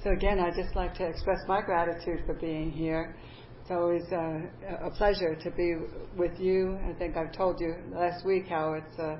So again, I'd just like to express my gratitude for being here. It's always a pleasure to be with you. I think I've told you last week how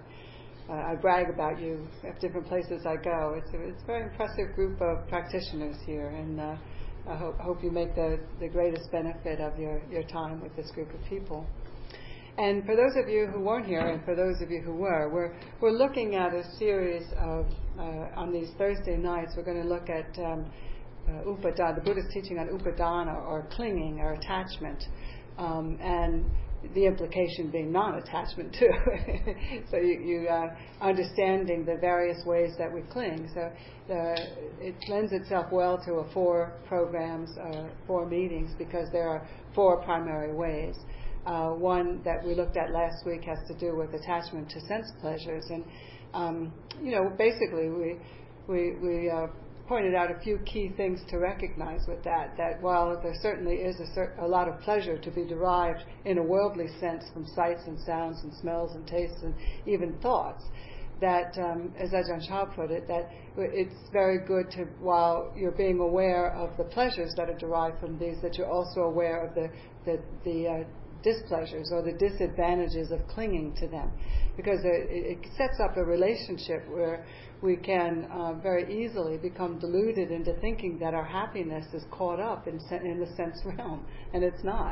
I brag about you at different places I go. It's a very impressive group of practitioners here, and I hope you make the greatest benefit of your time with this group of people. And for those of you who weren't here, and for those of you who were, we're looking at a series of, on these Thursday nights, we're going to look at Upadana, the Buddha's teaching on Upadana, or clinging, or attachment, and the implication being non-attachment too. So you understanding the various ways that we cling. So it lends itself well to 4 programs, 4 meetings, because there are 4 primary ways. One that we looked at last week has to do with attachment to sense pleasures, and basically we pointed out a few key things to recognize with that. That while there certainly is a lot of pleasure to be derived in a worldly sense from sights and sounds and smells and tastes and even thoughts, that as Ajahn Chah put it, that it's very good to, while you're being aware of the pleasures that are derived from these, that you're also aware of the displeasures or the disadvantages of clinging to them, because it sets up a relationship where we can very easily become deluded into thinking that our happiness is caught up in the sense realm, and it's not.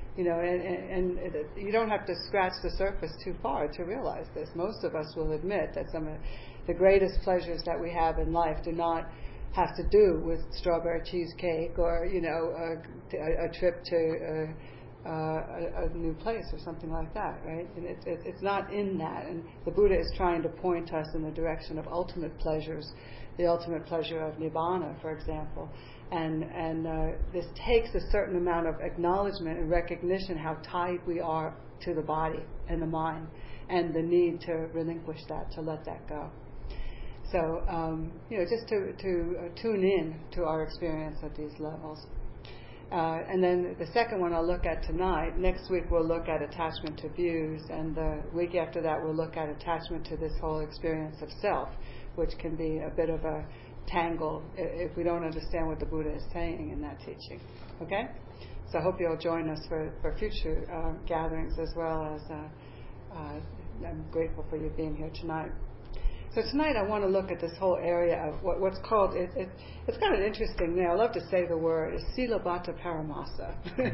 And you don't have to scratch the surface too far to realize this. Most of us will admit that some of the greatest pleasures that we have in life do not have to do with strawberry cheesecake or a trip to a new place or something like that, right? And it's not in that. And the Buddha is trying to point us in the direction of ultimate pleasures, the ultimate pleasure of Nibbana, for example. And this takes a certain amount of acknowledgement and recognition how tied we are to the body and the mind, and the need to relinquish that, to let that go. So, just to tune in to our experience at these levels. And then the second one I'll look at tonight. Next week we'll look at attachment to views, and the week after that we'll look at attachment to this whole experience of self, which can be a bit of a tangle if we don't understand what the Buddha is saying in that teaching. Okay? So I hope you'll join us for future gatherings, as well as I'm grateful for you being here tonight. So tonight I want to look at this whole area of what's called, it's kind of interesting now, I love to say the word, is Silabbata Paramasa.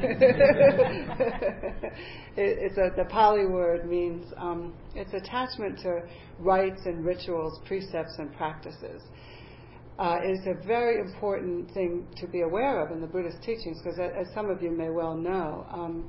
The Pali word means, it's attachment to rites and rituals, precepts and practices. It's a very important thing to be aware of in the Buddhist teachings, because as some of you may well know,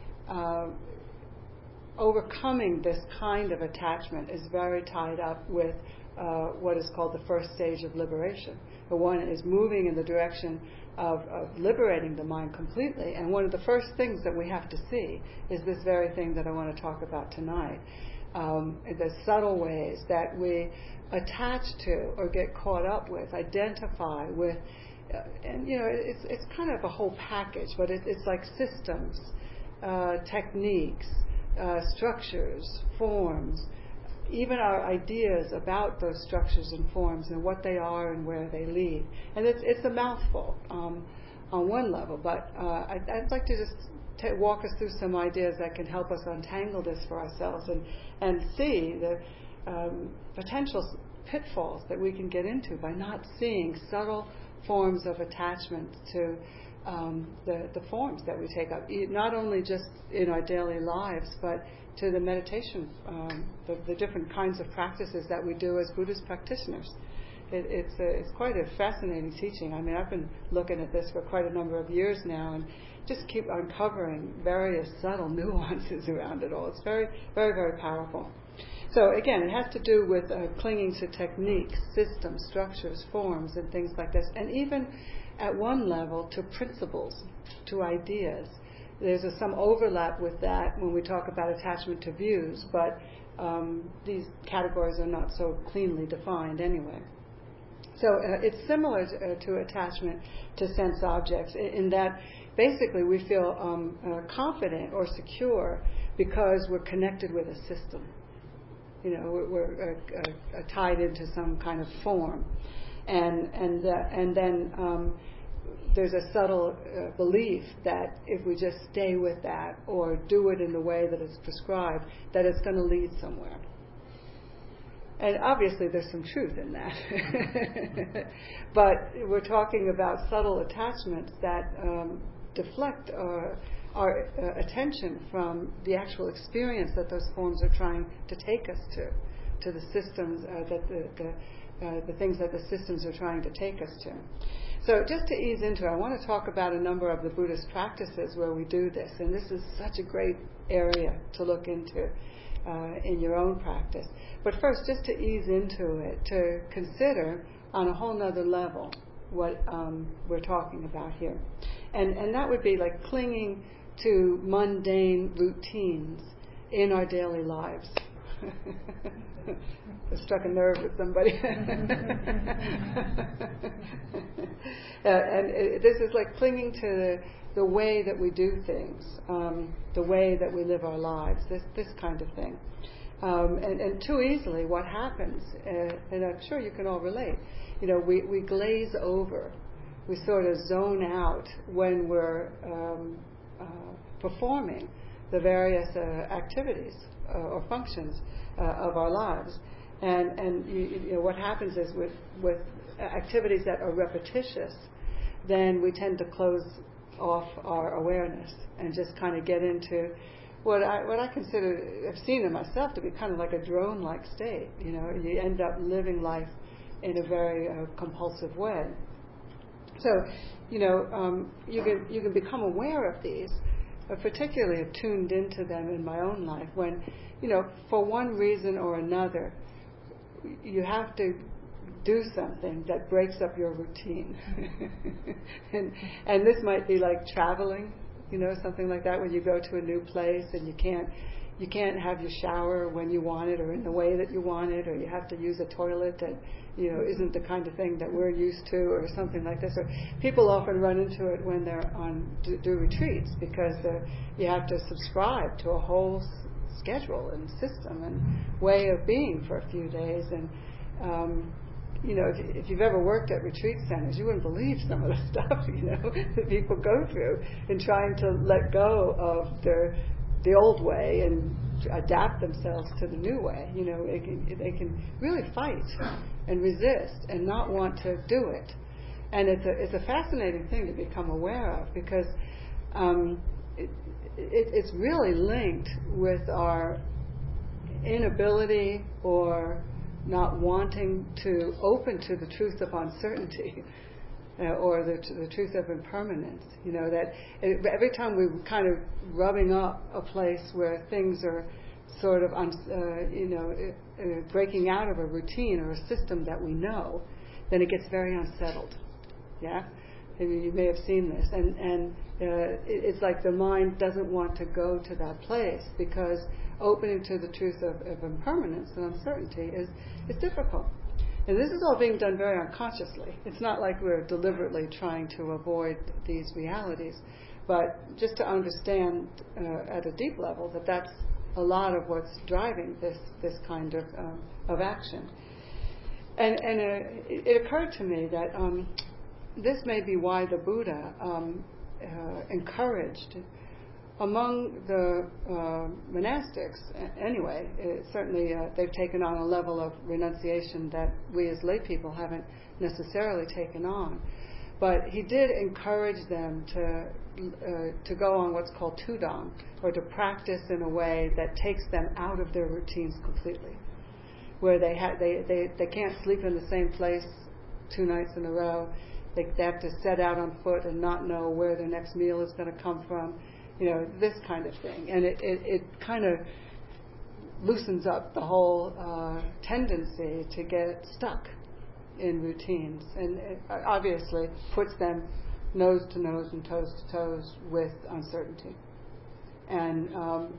overcoming this kind of attachment is very tied up with what is called the first stage of liberation. The one is moving in the direction of liberating the mind completely, and one of the first things that we have to see is this very thing that I want to talk about tonight. The subtle ways that we attach to or get caught up with, identify with, and it's kind of a whole package, but it's like systems, techniques, structures, forms, even our ideas about those structures and forms and what they are and where they lead. And it's a mouthful on one level, but I'd like to just walk us through some ideas that can help us untangle this for ourselves and see the potential pitfalls that we can get into by not seeing subtle forms of attachment to the forms that we take up, not only just in our daily lives, but to the meditation, the different kinds of practices that we do as Buddhist practitioners. It's quite a fascinating teaching. I mean, I've been looking at this for quite a number of years now, and just keep uncovering various subtle nuances around it all. It's very, very, very powerful. So again, it has to do with clinging to techniques, systems, structures, forms, and things like this, and even at one level to principles, to ideas. There's some overlap with that when we talk about attachment to views, but these categories are not so cleanly defined anyway. So it's similar to attachment to sense objects in that basically we feel confident or secure because we're connected with a system. We're tied into some kind of form. and then there's a subtle belief that if we just stay with that or do it in the way that it's prescribed, that it's going to lead somewhere. And obviously there's some truth in that. But we're talking about subtle attachments that deflect our attention from the actual experience that those forms are trying to take us to the systems, the things that the systems are trying to take us to. So just to ease into it, I want to talk about a number of the Buddhist practices where we do this. And this is such a great area to look into in your own practice. But first, just to ease into it, to consider on a whole nother level what we're talking about here. And that would be like clinging to mundane routines in our daily lives. I struck a nerve with somebody. And this is like clinging to the way that we do things, the way that we live our lives, this kind of thing. And too easily what happens, and I'm sure you can all relate, we glaze over, we sort of zone out when we're performing the various activities or functions of our lives. And what happens is with activities that are repetitious, then we tend to close off our awareness and just kind of get into what I consider, I've seen in myself to be kind of like a drone-like state. You end up living life in a very compulsive way. So, you can become aware of these, particularly have tuned into them in my own life when, for one reason or another, you have to do something that breaks up your routine. and this might be like traveling, something like that, when you go to a new place and you can't have your shower when you want it or in the way that you want it, or you have to use a toilet that isn't the kind of thing that we're used to, or something like this. Or people often run into it when they're on do retreats, because you have to subscribe to a whole schedule and system and way of being for a few days. And if you've ever worked at retreat centers, you wouldn't believe some of the stuff that people go through in trying to let go of the old way and adapt themselves to the new way. They can really fight and resist and not want to do it. And it's a fascinating thing to become aware of, because it's really linked with our inability or not wanting to open to the truth of uncertainty or the truth of impermanence. That every time we're kind of rubbing up a place where things are sort of breaking out of a routine or a system that we know, then it gets very unsettled. Yeah? I mean, you may have seen this, and it's like the mind doesn't want to go to that place, because opening to the truth of impermanence and uncertainty is difficult. And this is all being done very unconsciously. It's not like we're deliberately trying to avoid these realities, but just to understand at a deep level that that's a lot of what's driving this kind of action. And it occurred to me that this may be why the Buddha encouraged among the monastics, anyway, certainly they've taken on a level of renunciation that we as lay people haven't necessarily taken on. But he did encourage them to go on what's called tudong, or to practice in a way that takes them out of their routines completely, where they can't sleep in the same place 2 nights in a row. They have to set out on foot and not know where their next meal is going to come from. This kind of thing. And it kind of loosens up the whole tendency to get stuck in routines, and it obviously puts them nose to nose and toes to toes with uncertainty. And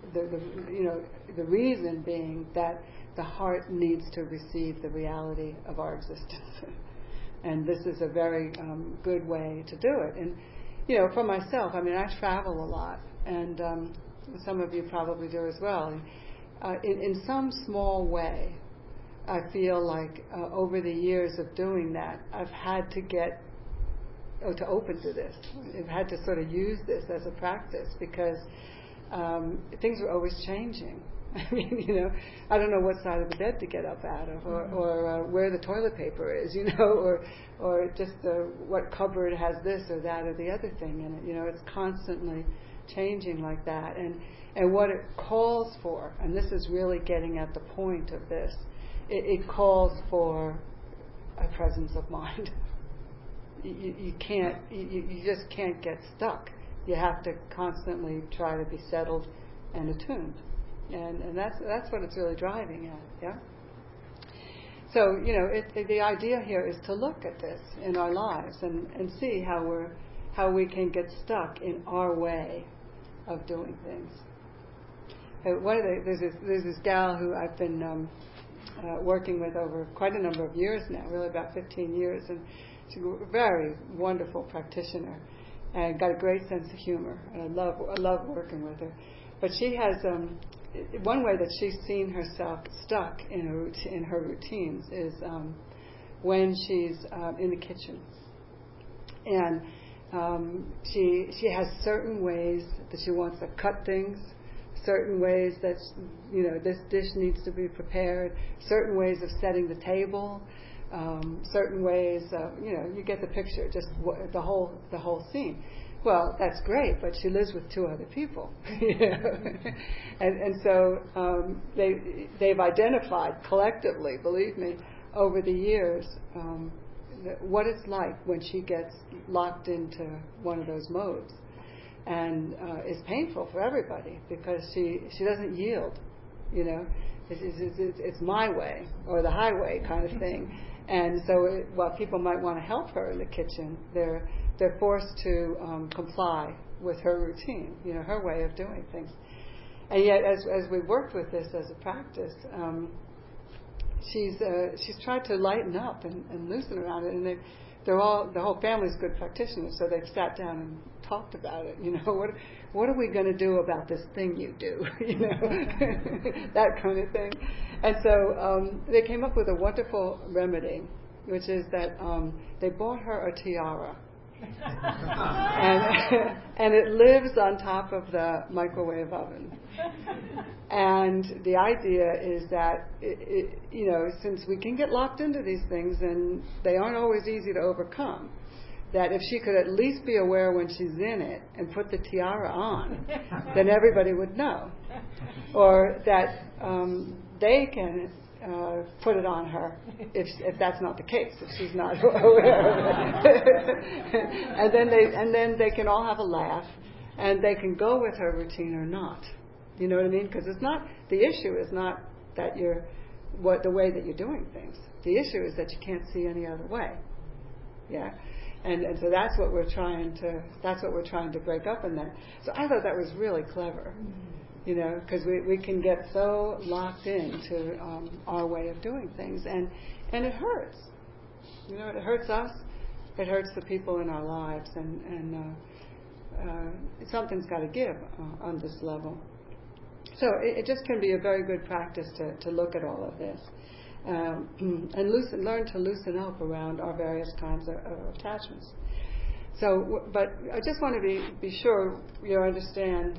the reason being that the heart needs to receive the reality of our existence. And this is a very good way to do it. And for myself, I mean, I travel a lot, and some of you probably do as well. In some small way, I feel like over the years of doing that, I've had to get to open to this. I've had to sort of use this as a practice because things are always changing. I mean, I don't know what side of the bed to get up out of, or where the toilet paper is, or just what cupboard has this or that or the other thing in it. It's constantly changing like that, and what it calls for, and this is really getting at the point of this. It calls for a presence of mind. You just can't get stuck. You have to constantly try to be settled and attuned. And that's what it's really driving at, yeah. So the idea here is to look at this in our lives and see how we can get stuck in our way of doing things. There's this gal who I've been working with over quite a number of years now, really about 15 years, and she's a very wonderful practitioner and got a great sense of humor. And I love working with her. But she has one way that she's seen herself stuck in her routines is when she's in the kitchen, and she has certain ways that she wants to cut things, certain ways that this dish needs to be prepared, certain ways of setting the table, certain ways of you get the picture, just the whole scene. Well, that's great, but she lives with two other people, and so they've identified collectively, believe me, over the years, what it's like when she gets locked into one of those modes, and it's painful for everybody because she doesn't yield, it's my way or the highway kind of thing, and so while people might want to help her in the kitchen, they're forced to comply with her routine, her way of doing things. And yet, as we worked with this as a practice, she's tried to lighten up and loosen around it. And the whole family's good practitioners, so they've sat down and talked about it. What are we going to do about this thing you do? That kind of thing. And so they came up with a wonderful remedy, which is that they bought her a tiara. and it lives on top of the microwave oven. And the idea is that since we can get locked into these things and they aren't always easy to overcome, that if she could at least be aware when she's in it and put the tiara on, then everybody would know. Or that they can put it on her if that's not the case, if she's not aware of it. and then they can all have a laugh, and they can go with her routine or not. You know what I mean? Because the issue is not that the way that you're doing things. The issue is that you can't see any other way. Yeah. And so that's what we're trying to break up in that. So I thought that was really clever. Because we can get so locked into our way of doing things, and it hurts. It hurts us. It hurts the people in our lives, and something's got to give on this level. So it just can be a very good practice to look at all of this and learn to loosen up around our various kinds of attachments. So, but I just want to be sure you understand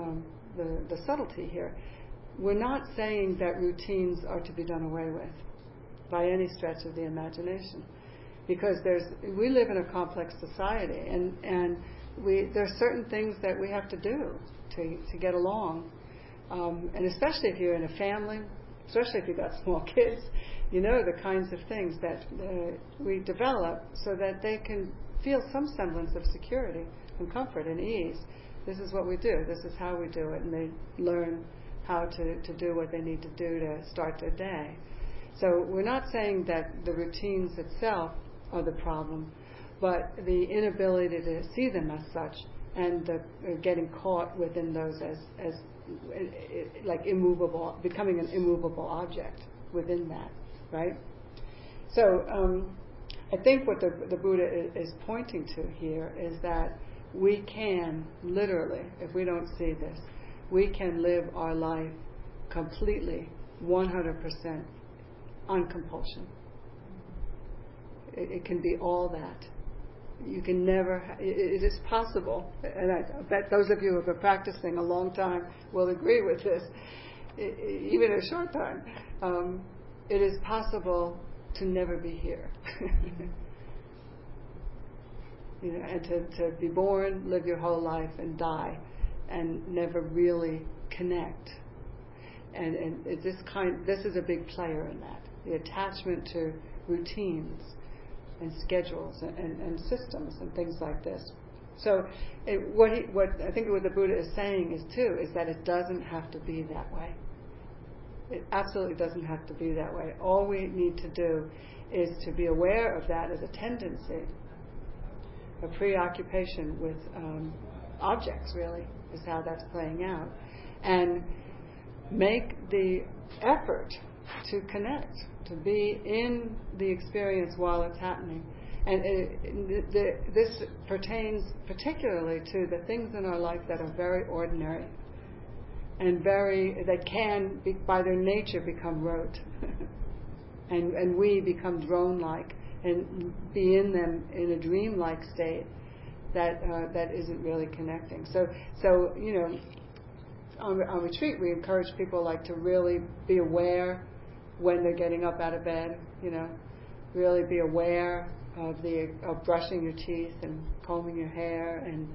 the subtlety here. We're not saying that routines are to be done away with by any stretch of the imagination, because we live in a complex society, and there's certain things that we have to do to get along, and especially if you're in a family, especially if you've got small kids, the kinds of things that we develop so that they can feel some semblance of security and comfort and ease. This is what we do. This is how we do it. And they learn how to do what they need to do to start their day. So we're not saying that the routines itself are the problem, but the inability to see them as such, and getting caught within those as like immovable, becoming an immovable object within that, right? So I think what the Buddha is pointing to here is that we can literally, if we don't see this, we can live our life completely, 100% on compulsion. It can be all that. You can never, it is possible, and I bet those of you who have been practicing a long time will agree with this, even a short time, it is possible to never be here. And to be born, live your whole life, and and never really connect. And this is a big player in that. The attachment to routines and schedules and systems and things like this. So what I think what the Buddha is saying is that it doesn't have to be that way. It absolutely doesn't have to be that way. All we need to do is to be aware of that as a tendency, a preoccupation with objects, really, is how that's playing out. And make the effort to connect, to be in the experience while it's happening. And this pertains particularly to the things in our life that are very ordinary and that can, by their nature, become rote. and we become drone-like and be in them in a dream-like state that isn't really connecting. So on retreat, we encourage people to really be aware when they're getting up out of bed. Really be aware of brushing your teeth and combing your hair, and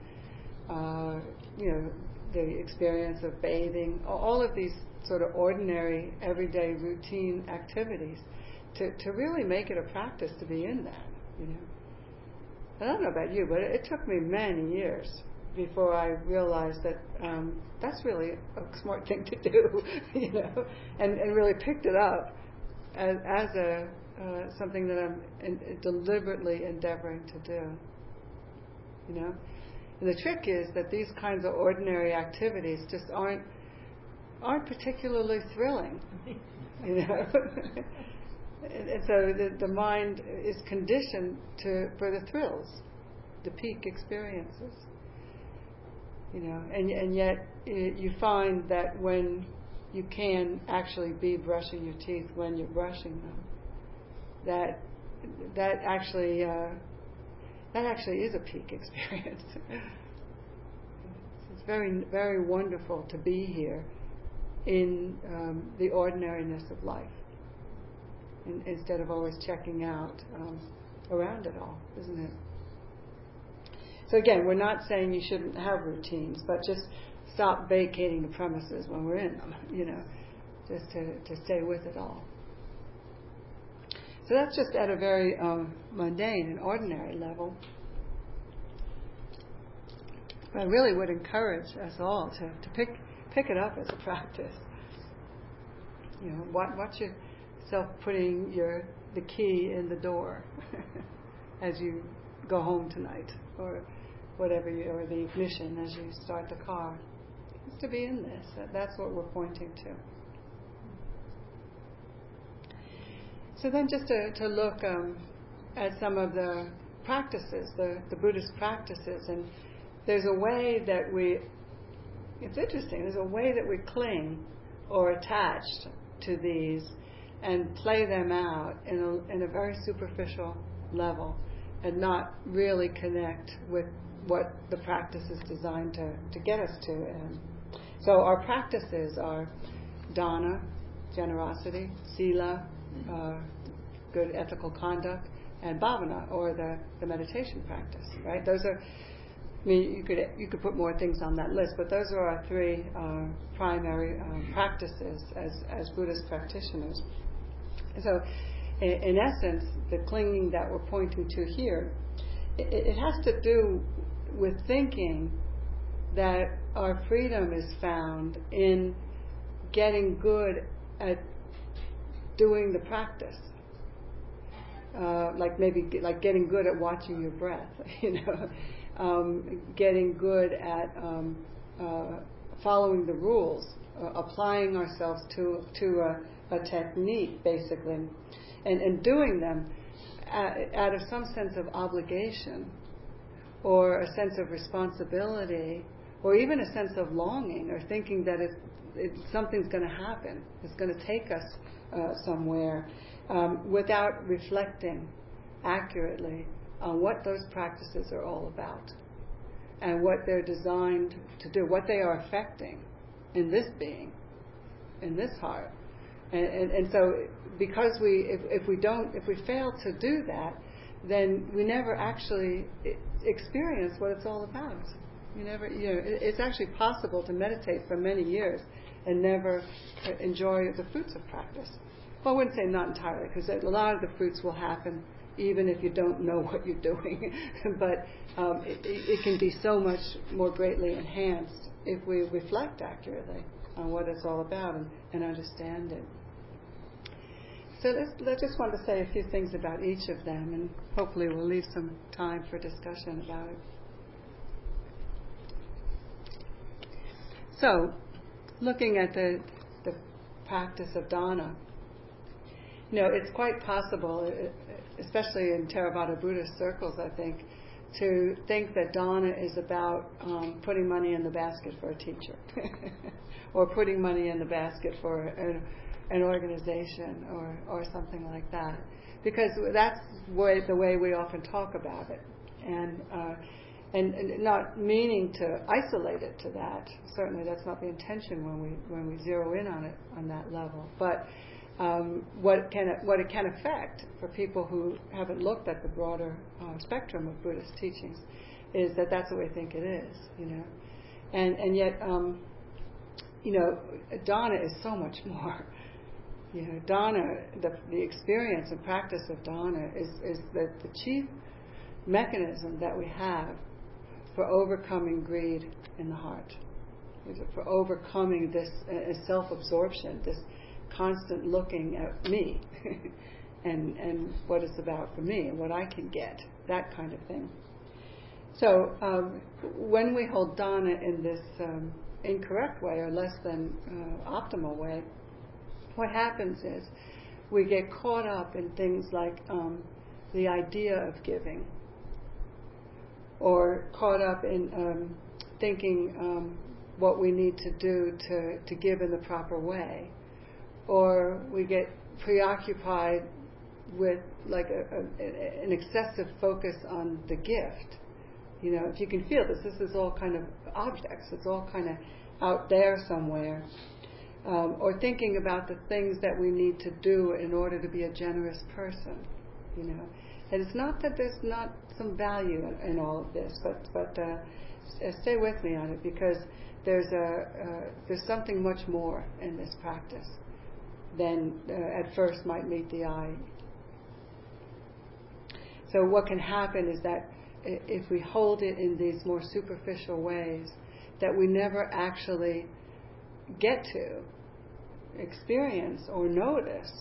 the experience of bathing. All of these sort of ordinary, everyday, routine activities, to really make it a practice to be in that. I don't know about you, but it took me many years before I realized that that's really a smart thing to do, and really picked it up as something that I'm deliberately endeavoring to do. And the trick is that these kinds of ordinary activities just aren't particularly thrilling, And so the mind is conditioned for the thrills, the peak experiences. And yet you find that when you can actually be brushing your teeth when you're brushing them, that actually is a peak experience. It's very, very wonderful to be here in the ordinariness of life, instead of always checking out around it all, isn't it? So again, we're not saying you shouldn't have routines, but just stop vacating the premises when we're in them, just to stay with it all. So that's just at a very mundane and ordinary level. But I really would encourage us all to pick it up as a practice. Watch yourself putting the key in the door as you go home tonight, or whatever, or the ignition as you start the car. It's to be in this. That's what we're pointing to. So then just to look at some of the practices, the Buddhist practices, and there's a way that it's interesting, there's a way that we cling or attach to these and play them out in a very superficial level and not really connect with what the practice is designed to get us to. So our practices are dana, generosity, sila, good ethical conduct, and bhavana, or the meditation practice. Right? Those are. You could put more things on that list, but those are our three primary practices as Buddhist practitioners. So, in essence, the clinging that we're pointing to here, it has to do with thinking that our freedom is found in getting good at doing the practice. Like getting good at watching your breath, getting good at following the rules, applying ourselves to a technique, basically, and doing them out of some sense of obligation, or a sense of responsibility, or even a sense of longing, or thinking that something's going to happen, it's going to take us somewhere. without reflecting accurately on what those practices are all about and what they're designed to do, what they are affecting in this being, in this heart. And so because if we fail to do that, then we never actually experience what it's all about. It's actually possible to meditate for many years and never enjoy the fruits of practice. Well, I wouldn't say not entirely, because a lot of the fruits will happen even if you don't know what you're doing. But it can be so much more greatly enhanced if we reflect accurately on what it's all about and understand it. So I just want to say a few things about each of them, and hopefully we'll leave some time for discussion about it. So, looking at the practice of dana, it's quite possible, especially in Theravada Buddhist circles, I think, to think that dana is about putting money in the basket for a teacher, or putting money in the basket for an organization, or something like that, because that's the way we often talk about it, and not meaning to isolate it to that. Certainly, that's not the intention when we zero in on it on that level. But what it can affect for people who haven't looked at the broader spectrum of Buddhist teachings is that that's the way they think it is, and yet dana is so much more. Dana, the experience and practice of dana is the chief mechanism that we have for overcoming greed in the heart, for overcoming this self-absorption, this constant looking at me and what it's about for me and what I can get, that kind of thing. So when we hold dana in this incorrect way or less than optimal way, what happens is we get caught up in things like the idea of giving, or caught up in thinking what we need to do to give in the proper way, or we get preoccupied with like an excessive focus on the gift. If you can feel this is all kind of objects. It's all kind of out there somewhere. Or thinking about the things that we need to do in order to be a generous person, And it's not that there's not some value in all of this, but stay with me on it, because there's something much more in this practice than at first might meet the eye. So what can happen is that if we hold it in these more superficial ways, that we never actually get to experience or notice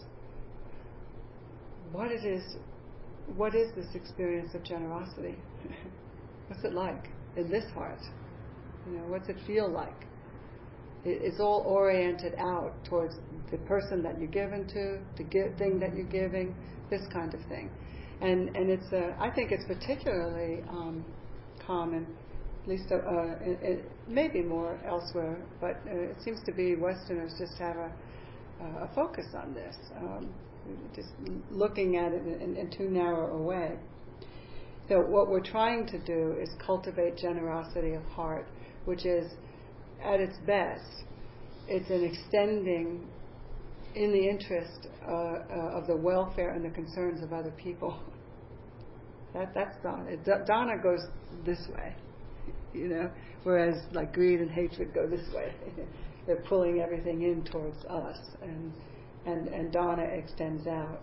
what is this experience of generosity. What's it like in this heart? What's it feel like? It's all oriented out towards the person that you're given to, the thing that you're giving, this kind of thing. And it's I think it's particularly common, at least it maybe more elsewhere, but it seems to be Westerners just have a focus on this, just looking at it in too narrow a way. So what we're trying to do is cultivate generosity of heart, which is, at its best, it's an extending in the interest of the welfare and the concerns of other people. That's dana. Dana goes this way, whereas like greed and hatred go this way. They're pulling everything in towards us, and dana extends out.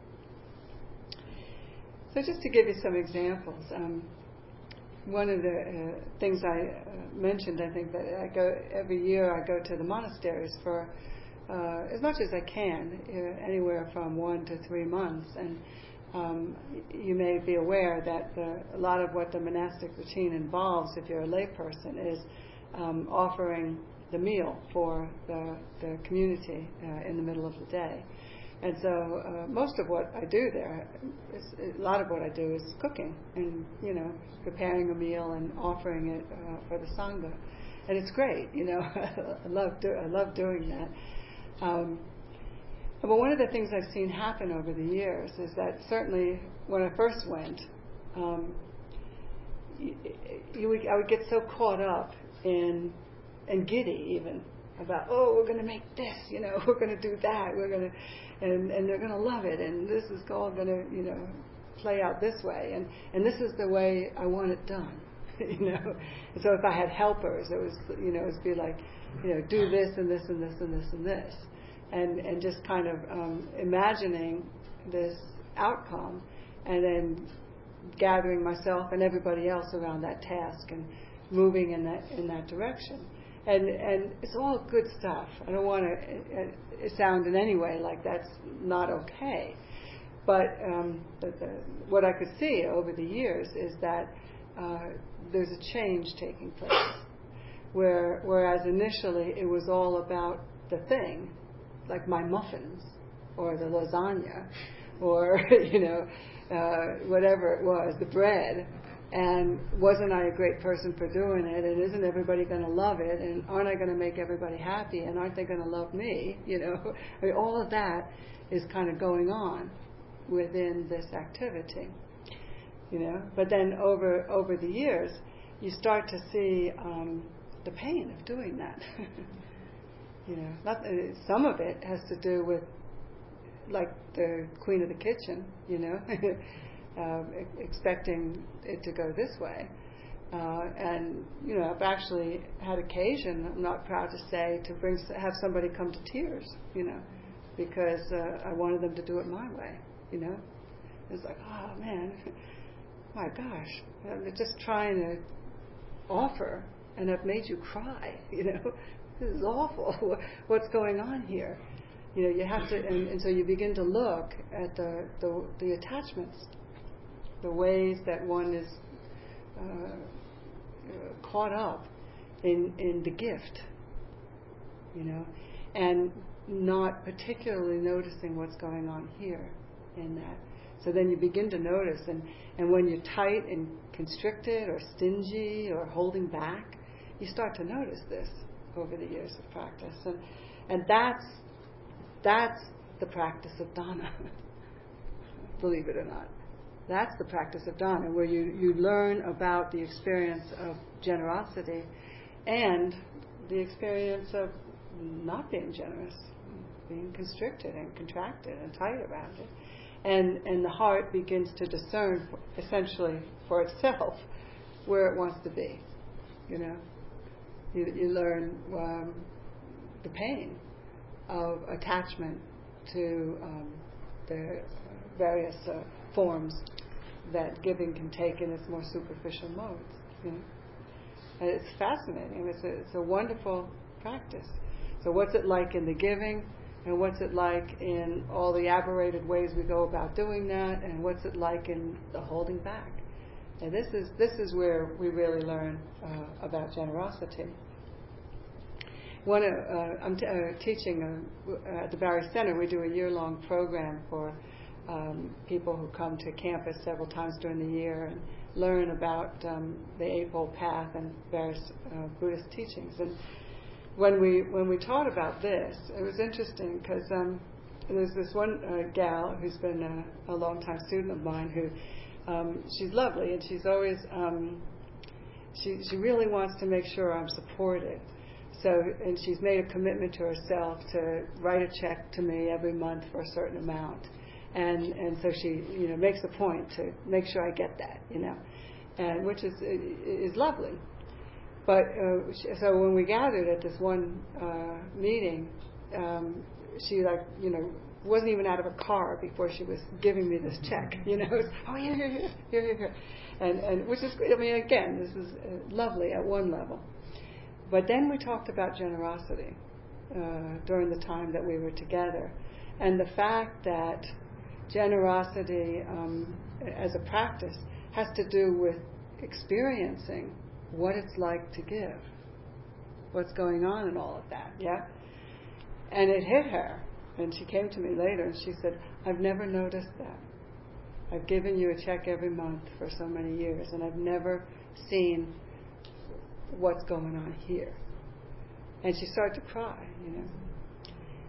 So just to give you some examples, one of the things I mentioned, I think that every year I go to the monasteries for as much as I can, anywhere from 1 to 3 months, and you may be aware that a lot of what the monastic routine involves, if you're a layperson, is offering the meal for the community in the middle of the day. And so most of what I do there, a lot of what I do is cooking and, preparing a meal and offering it for the Sangha. And it's great, I love doing that. But one of the things I've seen happen over the years is that certainly when I first went, I would get so caught up in, and giddy even, about, oh, we're going to make this, we're going to do that, we're going to, and they're going to love it, and this is all going to, play out this way, and this is the way I want it done, And so if I had helpers, it was, it would be like, do this and this and this and this and this, and just kind of imagining this outcome, and then gathering myself and everybody else around that task and moving in that direction. And it's all good stuff. I don't want to sound in any way like that's not okay. But what I could see over the years is that there's a change taking place. Whereas initially it was all about the thing, like my muffins or the lasagna or, whatever it was, the bread. And wasn't I a great person for doing it? And isn't everybody going to love it? And aren't I going to make everybody happy? And aren't they going to love me? I mean, all of that is kind of going on within this activity. But then over the years, you start to see the pain of doing that. Some of it has to do with, like the queen of the kitchen, expecting it to go this way. And I've actually had occasion, I'm not proud to say, to have somebody come to tears, because I wanted them to do it my way, It's like, oh man, my gosh, I'm just trying to offer, and I've made you cry, This is awful. What's going on here? You have to, and so you begin to look at the attachments, the ways that one is caught up in the gift, and not particularly noticing what's going on here in that. So then you begin to notice, and when you're tight and constricted or stingy or holding back, you start to notice this over the years of practice, and that's the practice of dana. Believe it or not, that's the practice of dana, where you learn about the experience of generosity and the experience of not being generous, being constricted and contracted and tight around it, and the heart begins to discern essentially for itself where it wants to be. You learn the pain of attachment to the various forms that giving can take in its more superficial modes. And it's fascinating. It's a wonderful practice. So what's it like in the giving, and what's it like in all the aberrated ways we go about doing that, and what's it like in the holding back? And this is where we really learn about generosity. I'm teaching at the Barre Center. We do a year-long program for people who come to campus several times during the year and learn about the Eightfold Path and various Buddhist teachings. And when we taught about this, it was interesting because there's this one gal who's been a long-time student of mine who she's lovely, and she's always she really wants to make sure I'm supported. So, and she's made a commitment to herself to write a check to me every month for a certain amount, and so she makes a point to make sure I get that, and which is lovely. But so when we gathered at this one meeting, she wasn't even out of her car before she was giving me this check. Oh here, and which is, again, this is lovely at one level. But then we talked about generosity during the time that we were together, and the fact that generosity as a practice has to do with experiencing what it's like to give, what's going on in all of that, yeah? And it hit her, and she came to me later and she said, I've never noticed that. I've given you a check every month for so many years, and I've never seen what's going on here. And she started to cry,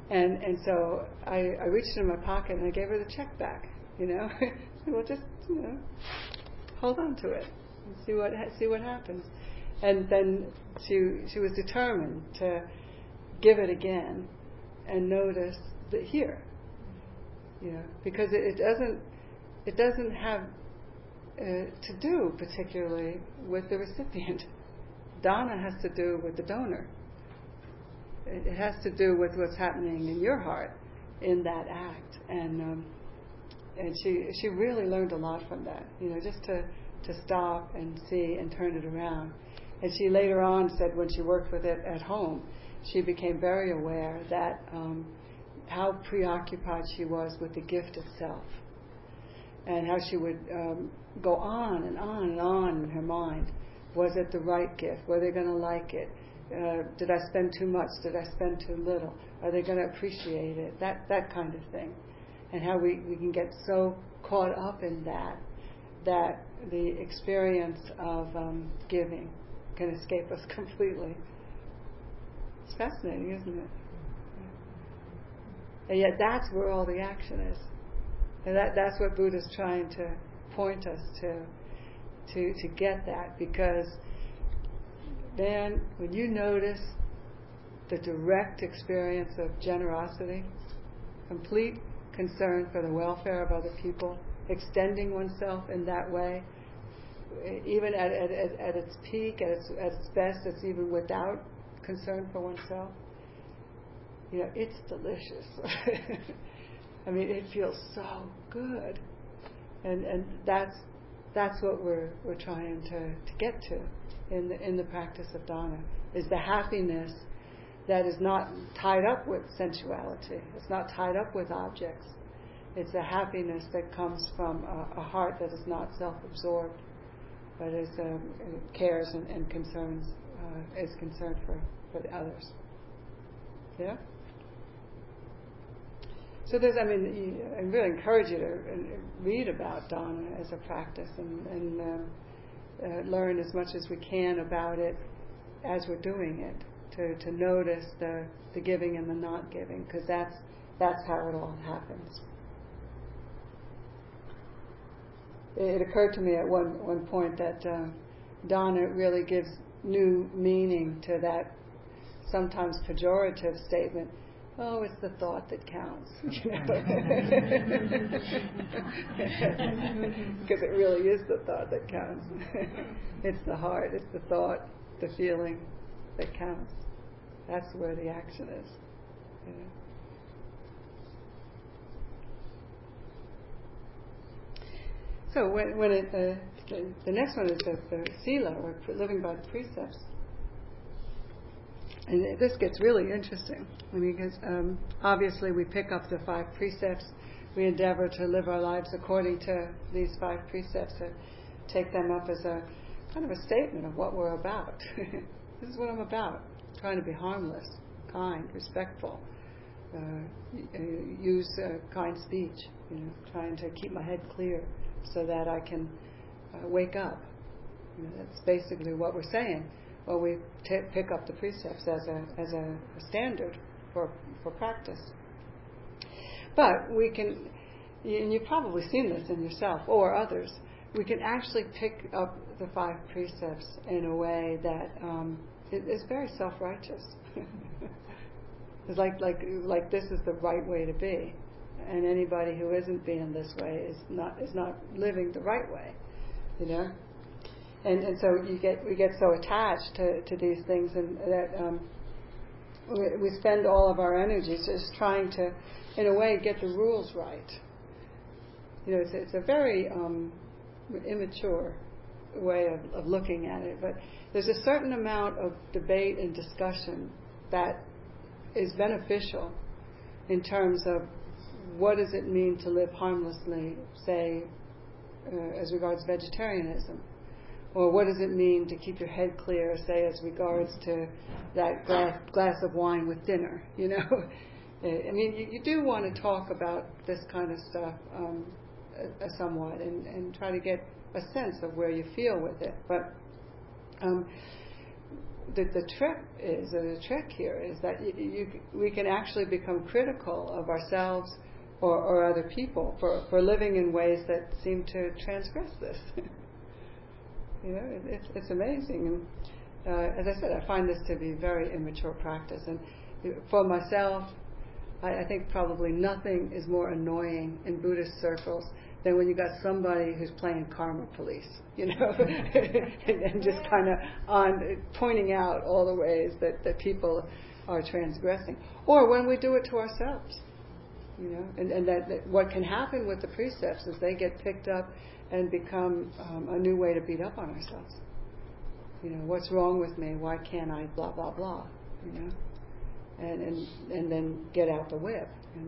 And so I reached in my pocket and I gave her the check back. Well, just hold on to it and see what happens. And then she was determined to give it again and notice that here, because it doesn't have to do particularly with the recipient. Dana has to do with the donor. It has to do with what's happening in your heart in that act, and she really learned a lot from that. Just to stop and see and turn it around. And she later on said when she worked with it at home, she became very aware that how preoccupied she was with the gift itself, and how she would go on and on and on in her mind. Was it the right gift? Were they going to like it? Did I spend too much? Did I spend too little? Are they going to appreciate it? That kind of thing. And how we can get so caught up in that the experience of giving can escape us completely. It's fascinating, isn't it? And yet that's where all the action is. And that's what Buddha's trying to point us to get that, because then when you notice the direct experience of generosity, complete concern for the welfare of other people, extending oneself in that way, even at its peak, at its best, it's even without concern for oneself. It's delicious. I mean, it feels so good, and that's what we're trying to get to in the practice of dana, is the happiness that is not tied up with sensuality. It's not tied up with objects. It's a happiness that comes from a heart that is not self-absorbed, but is cares and concerns, is concerned for the others. Yeah. So I really encourage you to read about dana as a practice and learn as much as we can about it as we're doing it. To notice the giving and the not giving, because that's how it all happens. It occurred to me at one point that dana really gives new meaning to that sometimes pejorative statement, oh, it's the thought that counts. Because it really is the thought that counts. It's the heart, it's the thought, the feeling that counts. That's where the action is. So when the next one is the sila, or living by the precepts. And this gets really interesting, because obviously we pick up the 5 precepts, we endeavor to live our lives according to these 5 precepts, and take them up as a kind of a statement of what we're about. This is what I'm about, trying to be harmless, kind, respectful, use kind speech, trying to keep my head clear so that I can wake up. That's basically what we're saying. Well, we pick up the precepts as a standard for practice. But we can, and you've probably seen this in yourself or others, we can actually pick up the 5 precepts in a way that is very self-righteous. It's like this is the right way to be, and anybody who isn't being this way is not living the right way, And so we get so attached to these things, and that we spend all of our energies just trying to, in a way, get the rules right. It's a very immature way of looking at it, but there's a certain amount of debate and discussion that is beneficial in terms of what does it mean to live harmlessly, say, as regards vegetarianism. Or what does it mean to keep your head clear, say, as regards to that glass of wine with dinner, you do want to talk about this kind of stuff somewhat and try to get a sense of where you feel with it. But the trick here is that we can actually become critical of ourselves or other people for living in ways that seem to transgress this. It's amazing. And, as I said, I find this to be very immature practice. And for myself, I think probably nothing is more annoying in Buddhist circles than when you got somebody who's playing karma police, and just kind of pointing out all the ways that people are transgressing, or when we do it to ourselves, and that what can happen with the precepts is they get picked up and become a new way to beat up on ourselves. What's wrong with me? Why can't I? Blah blah blah. And then get out the whip.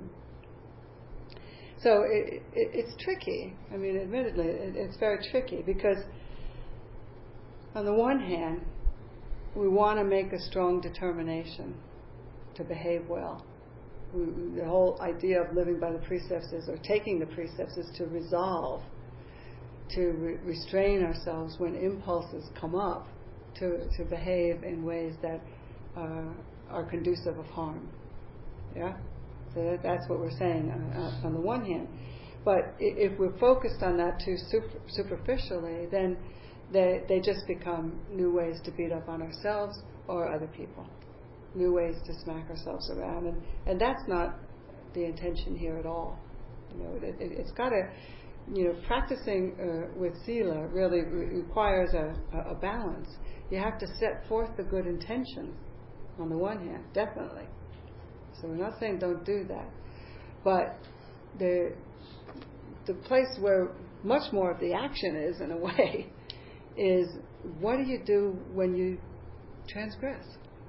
So it's tricky. I mean, admittedly, it's very tricky because on the one hand, we want to make a strong determination to behave well. The whole idea of living by the precepts or taking the precepts is to resolve, to restrain ourselves when impulses come up, to behave in ways that are conducive of harm. Yeah? So that's what we're saying on the one hand. But if we're focused on that too superficially, then they just become new ways to beat up on ourselves or other people, new ways to smack ourselves around. And that's not the intention here at all. It's got to, practicing with sila really requires a balance. You have to set forth the good intention on the one hand, definitely. So we're not saying don't do that. But the place where much more of the action is, in a way, is what do you do when you transgress?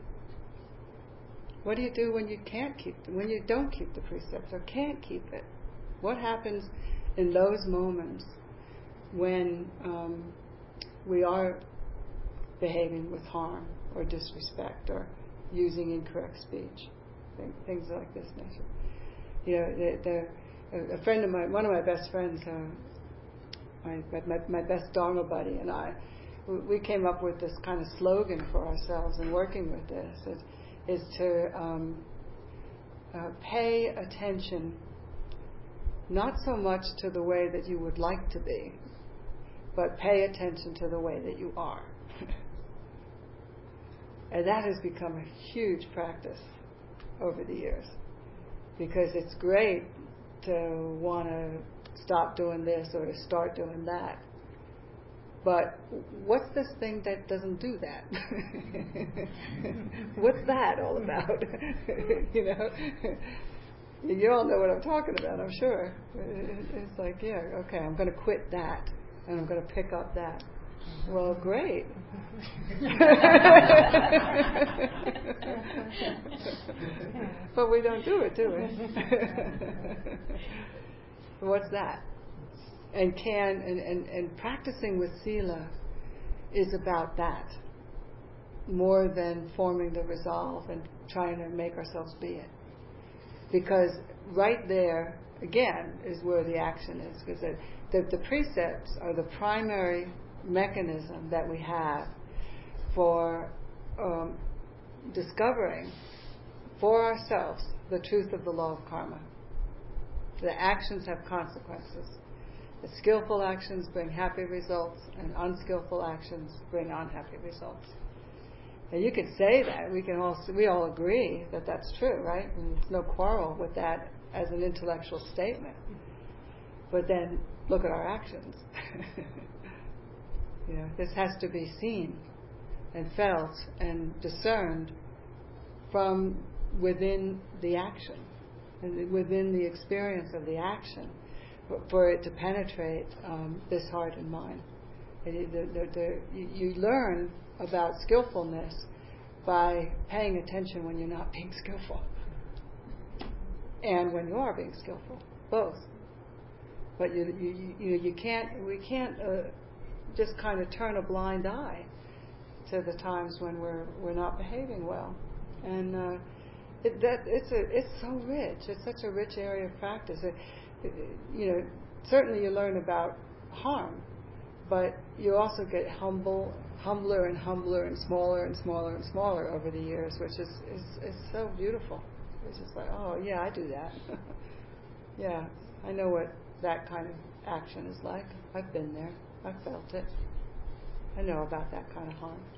What do you do when you when you don't keep the precepts or can't keep it? What happens in those moments when we are behaving with harm or disrespect or using incorrect speech, things like this nature. A friend of mine, one of my best friends, my best Dharma buddy, and I, we came up with this kind of slogan for ourselves in working with this, is to pay attention not so much to the way that you would like to be, but pay attention to the way that you are. And that has become a huge practice over the years, because it's great to want to stop doing this or to start doing that. But what's this thing that doesn't do that? What's that all about? You all know what I'm talking about, I'm sure. It's like, yeah, okay, I'm going to quit that and I'm going to pick up that. Well, great. But we don't do it, do we? What's that? And practicing with sila is about that, more than forming the resolve and trying to make ourselves be it. Because right there, again, is where the action is. Because the precepts are the primary mechanism that we have for discovering for ourselves the truth of the law of karma. The actions have consequences. The skillful actions bring happy results, and unskillful actions bring unhappy results. And you could say that. We all agree that that's true, right? And there's no quarrel with that as an intellectual statement. But then look at our actions. This has to be seen and felt and discerned from within the action, and within the experience of the action, for it to penetrate this heart and mind. You learn about skillfulness by paying attention when you're not being skillful, and when you are being skillful, both. But we can't just kind of turn a blind eye to the times when we're not behaving well, and it's so rich. It's such a rich area of practice. Certainly you learn about harm, but you also get humble humbler and humbler and smaller and smaller and smaller over the years, which is so beautiful. It's just like, oh yeah, I do that. Yeah, I know what that kind of action is like. I've been there. I've felt it. I know about that kind of harm.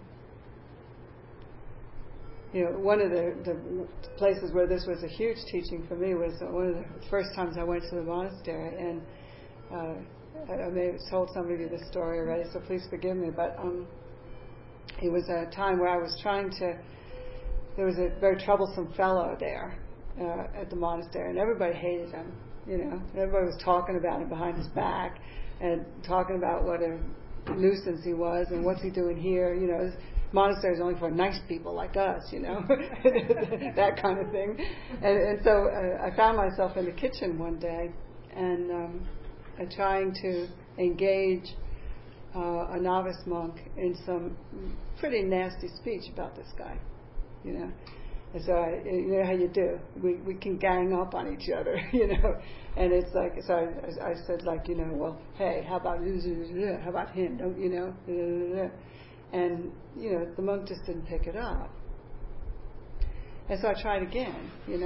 One of the places where this was a huge teaching for me was one of the first times I went to the monastery, and I may have told some of you this story already, so please forgive me, but it was a time where I was there was a very troublesome fellow there at the monastery, and everybody hated him, everybody was talking about him behind his back, and talking about what a nuisance he was, and what's he doing here, this monastery is only for nice people like us, that kind of thing. And so I found myself in the kitchen one day, and trying to engage a novice monk in some pretty nasty speech about this guy, And so you know how you do. We can gang up on each other, And it's like, so I said, well, hey, how about him? Don't And the monk just didn't pick it up. And so I tried again, And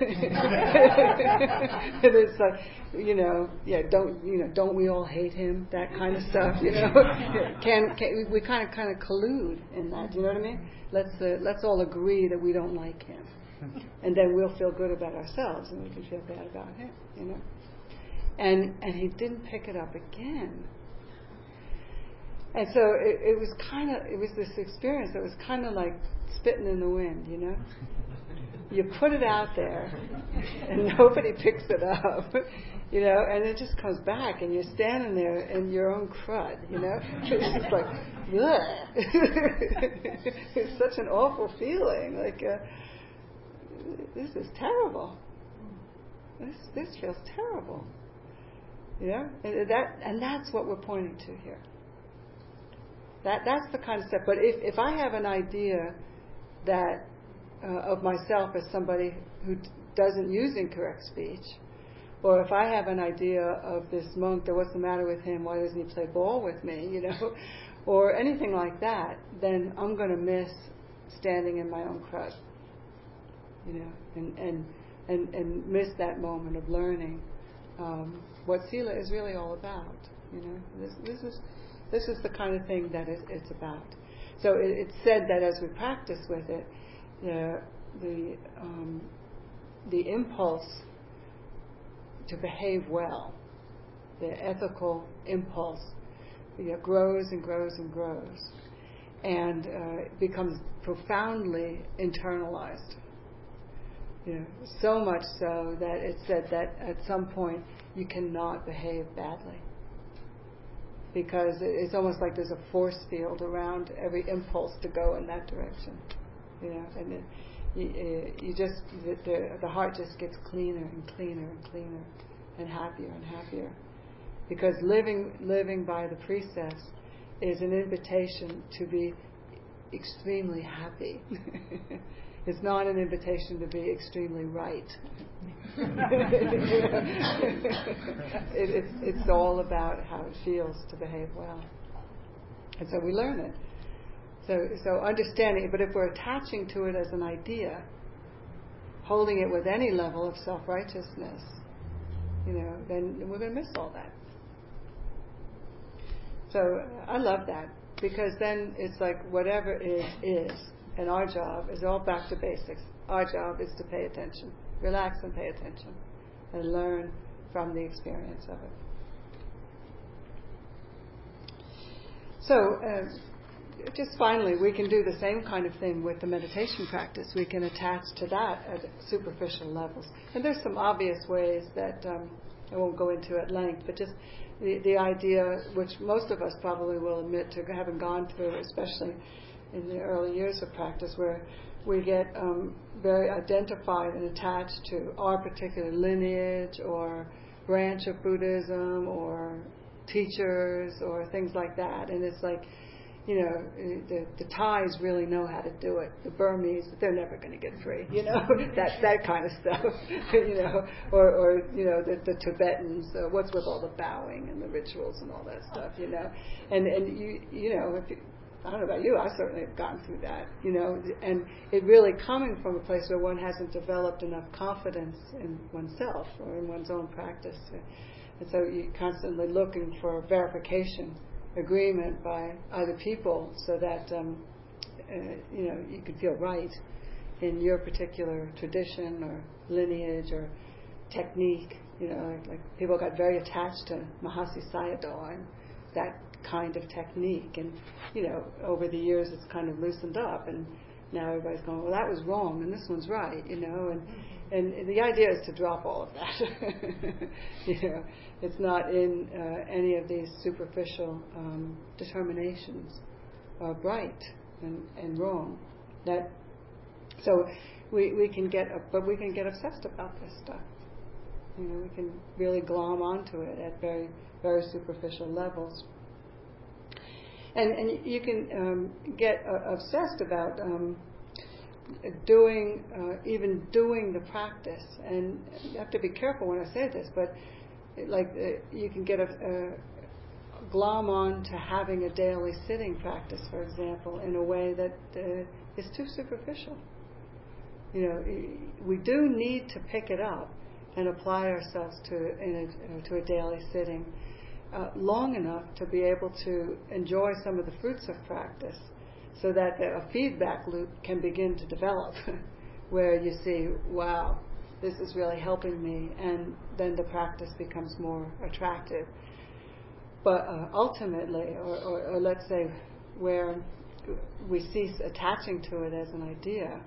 it's like, don't we all hate him? That kind of stuff, Can we kind of collude in that? Do you know what I mean? Let's all agree that we don't like him, and then we'll feel good about ourselves, and we can feel bad about him, And he didn't pick it up again. And so it was this experience that was kind of like spitting in the wind, You put it out there, and nobody picks it up, and it just comes back, and you're standing there in your own crud, It's just like, bleh. It's such an awful feeling, like, this is terrible. This feels terrible, and that's what we're pointing to here. That's the kind of stuff. But if I have an idea that of myself as somebody who doesn't use incorrect speech, or if I have an idea of this monk, that what's the matter with him? Why doesn't he play ball with me? Or anything like that, then I'm going to miss standing in my own crud. And miss that moment of learning what Sila is really all about. This is the kind of thing that it's about. So it's said that as we practice with it, the impulse to behave well, the ethical impulse, grows and grows and grows, and becomes profoundly internalized. So much so that it's said that at some point you cannot behave badly, because it's almost like there's a force field around every impulse to go in that direction, and you just the heart just gets cleaner and cleaner and cleaner, and happier, because living by the precepts is an invitation to be extremely happy. It's not an invitation to be extremely right. It's all about how it feels to behave well. And so we learn it. So understanding it, but if we're attaching to it as an idea, holding it with any level of self-righteousness, then we're going to miss all that. So I love that, because then it's like whatever is. And our job is all back to basics. Our job is to pay attention, relax and pay attention, and learn from the experience of it. So, just finally, we can do the same kind of thing with the meditation practice. We can attach to that at superficial levels. And there's some obvious ways that I won't go into at length, but just the idea, which most of us probably will admit to having gone through, especially in the early years of practice, where we get very identified and attached to our particular lineage or branch of Buddhism or teachers or things like that. And it's like, the Thais really know how to do it. The Burmese, they're never going to get free, that kind of stuff, or the Tibetans, what's with all the bowing and the rituals and all that stuff, and I don't know about you, I certainly have gotten through that, and it really coming from a place where one hasn't developed enough confidence in oneself or in one's own practice. And so you're constantly looking for verification, agreement by other people so that, you can feel right in your particular tradition or lineage or technique. Like people got very attached to Mahasi Sayadaw and that kind of technique, and over the years it's kind of loosened up, and now everybody's going, well, that was wrong and this one's right, and the idea is to drop all of that. It's not in any of these superficial determinations of right and wrong. So we can get obsessed about this stuff. We can really glom onto it at very, very superficial levels. And you can get obsessed about doing the practice. And you have to be careful when I say this, but you can get glom on to having a daily sitting practice, for example, in a way that is too superficial. We do need to pick it up and apply ourselves to a daily sitting long enough to be able to enjoy some of the fruits of practice, so that a feedback loop can begin to develop where you see, wow, this is really helping me, and then the practice becomes more attractive. But ultimately, or let's say where we cease attaching to it as an idea,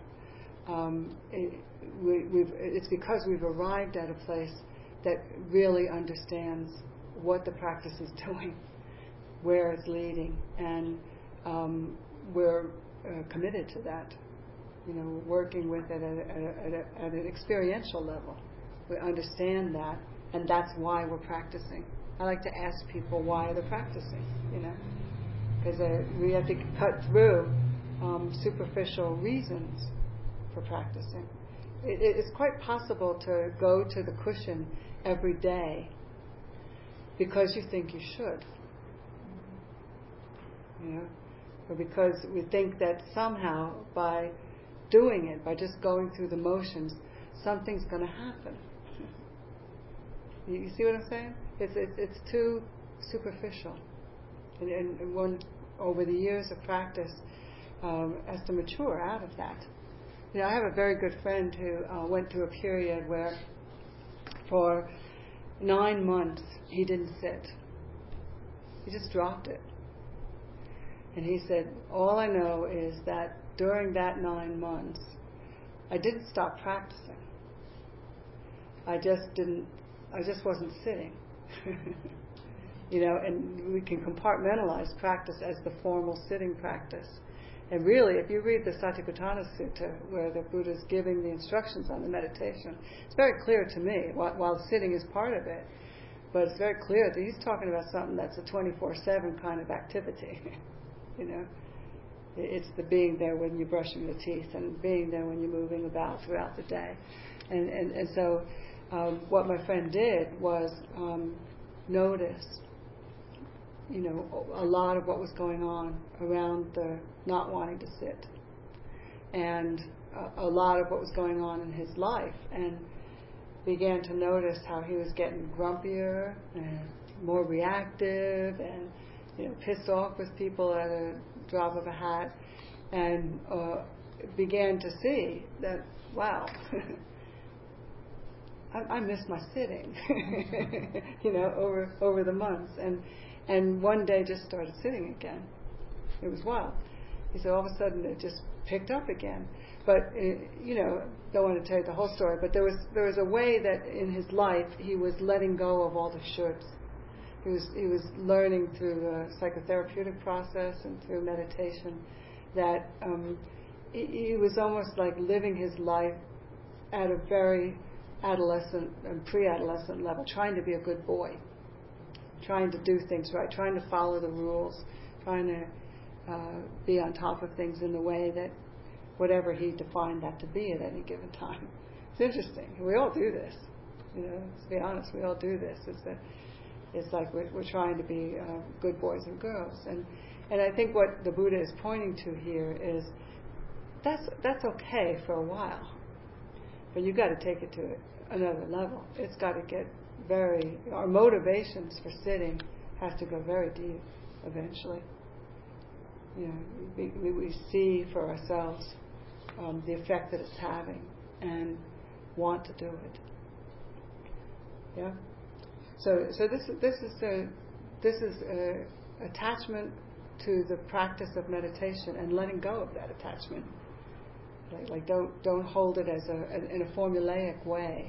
it's because we've arrived at a place that really understands what the practice is doing, where it's leading, and we're committed to that. Working with it at an experiential level. We understand that, and that's why we're practicing. I like to ask people why they're practicing, because we have to cut through superficial reasons for practicing. It's quite possible to go to the cushion every day because you think you should, or because we think that somehow by doing it, by just going through the motions, something's going to happen. You see what I'm saying? It's too superficial, and one over the years of practice has to mature out of that. I have a very good friend who went through a period where for 9 months he didn't sit. He just dropped it. And he said, all I know is that during that 9 months, I didn't stop practicing. I just wasn't sitting. And we can compartmentalize practice as the formal sitting practice. And really, if you read the Satipatthana Sutta, where the Buddha is giving the instructions on the meditation, it's very clear to me, while sitting is part of it, but it's very clear that he's talking about something that's a 24/7 kind of activity. It's the being there when you're brushing your teeth and being there when you're moving about throughout the day. And so what my friend did was notice a lot of what was going on around the not wanting to sit, and a lot of what was going on in his life, and began to notice how he was getting grumpier and more reactive and pissed off with people at a drop of a hat, and began to see that, wow, I miss my sitting, over the months, and one day just started sitting again. It was wild. He said all of a sudden it just picked up again. But don't want to tell you the whole story. But there was a way that in his life he was letting go of all the shoulds. He was learning through the psychotherapeutic process and through meditation that he was almost like living his life at a very adolescent and pre-adolescent level, trying to be a good boy, trying to do things right, trying to follow the rules, trying to be on top of things in the way that whatever he defined that to be at any given time. It's interesting. We all do this. To be honest, we all do this. It's like we're trying to be good boys and girls. And I think what the Buddha is pointing to here is that's okay for a while, but you've got to take it to another level. It's got to get our motivations for sitting have to go very deep eventually. We see for ourselves the effect that it's having and want to do it. Yeah. So this is attachment to the practice of meditation and letting go of that attachment. Like don't hold it as in a formulaic way.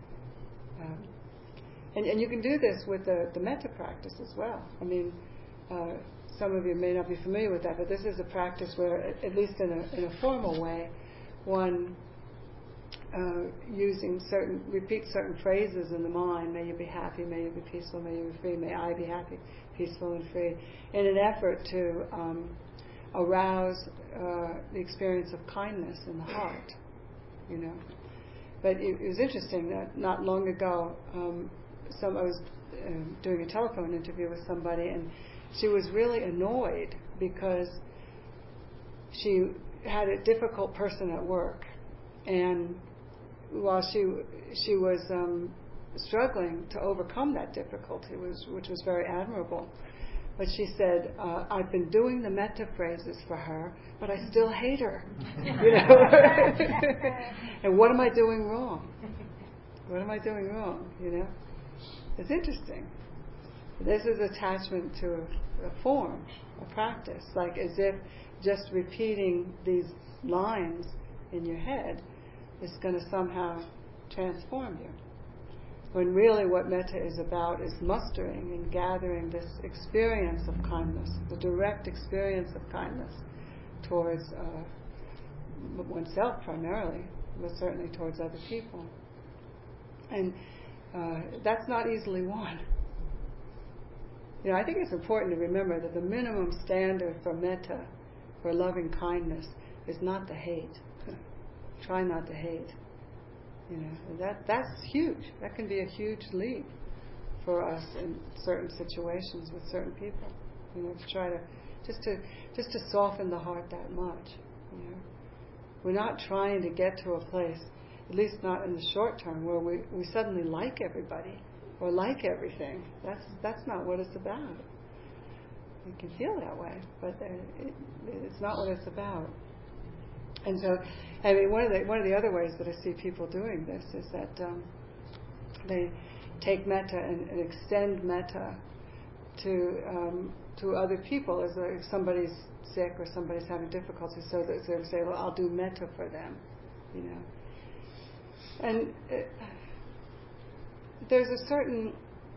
And you can do this with the metta practice as well. I mean, some of you may not be familiar with that, but this is a practice where, at least in a formal way, one repeats certain phrases in the mind. May you be happy, may you be peaceful, may you be free, may I be happy, peaceful and free, in an effort to arouse the experience of kindness in the heart. But it was interesting that not long ago, I was doing a telephone interview with somebody, and she was really annoyed because she had a difficult person at work, and while she was struggling to overcome that difficulty, which was very admirable. But she said, I've been doing the metta phrases for her, but I still hate her. And what am I doing wrong? What am I doing wrong? It's interesting. This is attachment to a form, a practice, like as if just repeating these lines in your head is going to somehow transform you. When really what metta is about is mustering and gathering this experience of kindness, the direct experience of kindness towards oneself primarily, but certainly towards other people. And that's not easily won. I think it's important to remember that the minimum standard for metta, for loving kindness, is not to hate. Try not to hate. That's huge. That can be a huge leap for us in certain situations with certain people. To try to just to soften the heart that much. We're not trying to get to a place, at least not in the short term, where we suddenly like everybody or like everything. That's not what it's about. You can feel that way, but it's not what it's about. And so, I mean, one of the other ways that I see people doing this is that they take metta and extend metta to other people, as if somebody's sick or somebody's having difficulty, so that they say, "Well, I'll do metta for them," And there's a certain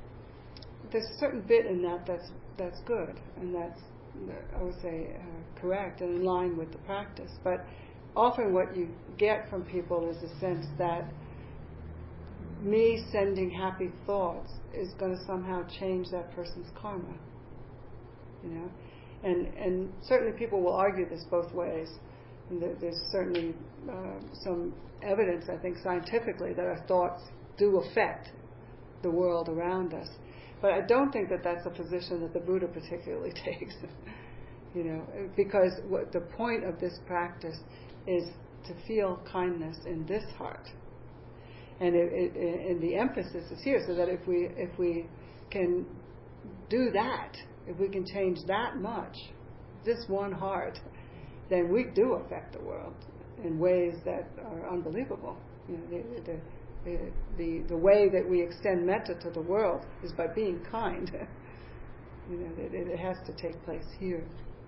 bit in that's good, and that's, I would say, correct and in line with the practice. But often what you get from people is a sense that me sending happy thoughts is going to somehow change that person's karma. And certainly people will argue this both ways. And there's certainly some evidence, I think, scientifically, that our thoughts do affect the world around us. But I don't think that that's a position that the Buddha particularly takes. Because the point of this practice is to feel kindness in this heart, and the emphasis is here, so that if we can do that, if we can change that much, this one heart, then we do affect the world in ways that are unbelievable. The way that we extend metta to the world is by being kind. It has to take place here.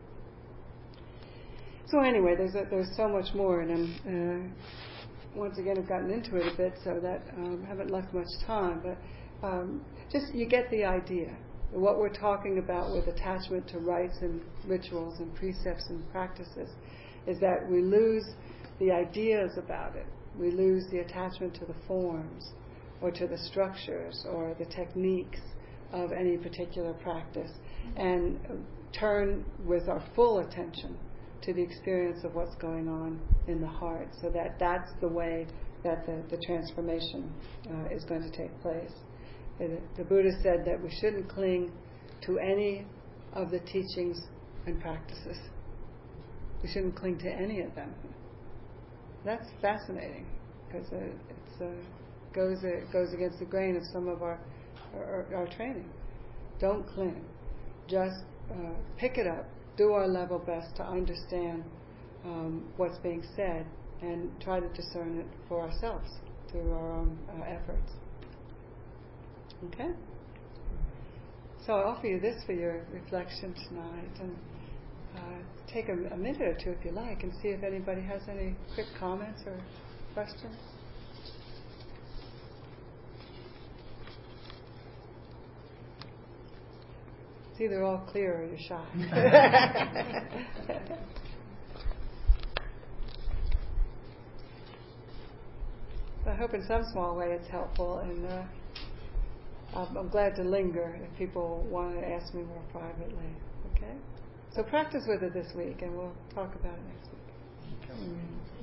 So anyway, there's so much more, and once again I've gotten into it a bit, so that I haven't left much time. But just you get the idea. What we're talking about with attachment to rites and rituals and precepts and practices is that we lose the ideas about it. We lose the attachment to the forms or to the structures or the techniques of any particular practice, and turn with our full attention to the experience of what's going on in the heart, so that that's the way that the transformation is going to take place. The Buddha said that we shouldn't cling to any of the teachings and practices. We shouldn't cling to any of them. That's fascinating because it goes against the grain of some of our training. Don't cling. Just pick it up. Do our level best to understand what's being said and try to discern it for ourselves through our own efforts. Okay? So I offer you this for your reflection tonight, and take a minute or two if you like and see if anybody has any quick comments or questions. It's either all clear or you're shy. I hope in some small way it's helpful, and I'm glad to linger if people want to ask me more privately. Okay? So practice with it this week, and we'll talk about it next week.